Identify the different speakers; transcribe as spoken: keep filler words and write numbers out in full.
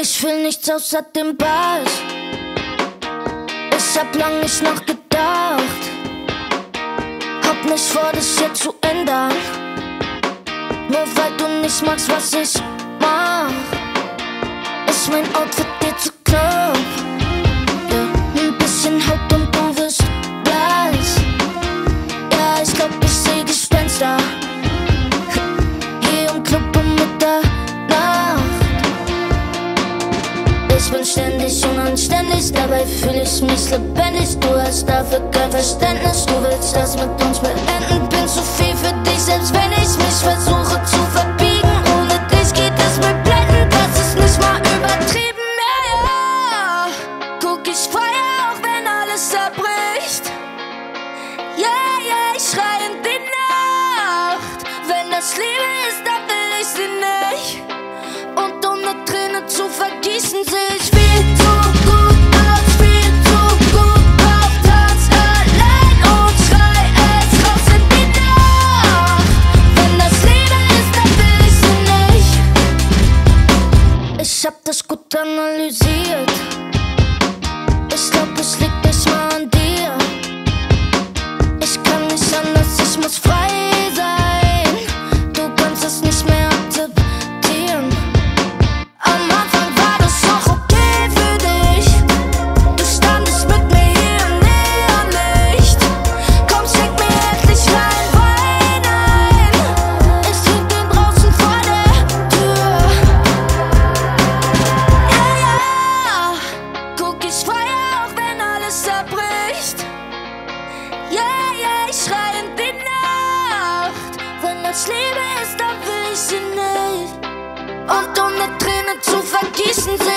Speaker 1: Ich will nichts außer dem Ball. Ich hab lang nicht nachgedacht. Hab nicht vor, das hier zu ändern. Nur weil du nicht magst, was ich mach. Ist mein Outfit dir zu knapp? Ja, ein bisschen Haut und du wirst blass. Ja, ich glaub, ich seh Gespenster hier im Club um Mitternacht. Ich bin ständig unanständig, dabei fühl ich mich lebendig. Du hast dafür kein Verständnis, du willst das mit uns beenden. Bin zu viel für dich, selbst wenn ich mich versuche zu verbiegen. Ohne dich geht es mir blendend, das ist nicht mal übertrieben. Ja, ja, guck, ich feier auch wenn alles zerbricht. Ja, ja, ich schrei in die Nacht. Wenn das Liebe ist, dann will ich sie nicht. Und um ne Träne zu vergießen, seh ich viel zu gut aus, viel zu gut drauf. Tanz allein und schrei es raus in die Nacht. Wenn das Liebe ist, dann will ich sie nicht. Ich hab das gut analysiert. Ich glaub, es liegt nicht mal an dir. Ich kann nicht anders, ich muss frei sein. Du kannst es nicht mehr akzeptieren. Am Anfang war das noch okay für dich. Du standest mit mir hier im Neonlicht. Komm, schenk mir endlich rein Wein ein. Ich trink den draußen vor der Tür. Ja, ja, guck, ich feier auch wenn alles zerbricht. Ja, ja, ich schrei in die Nacht. Wenn das Liebe ist, dann will ich sie nicht. Und um ne Träne zu vergießen,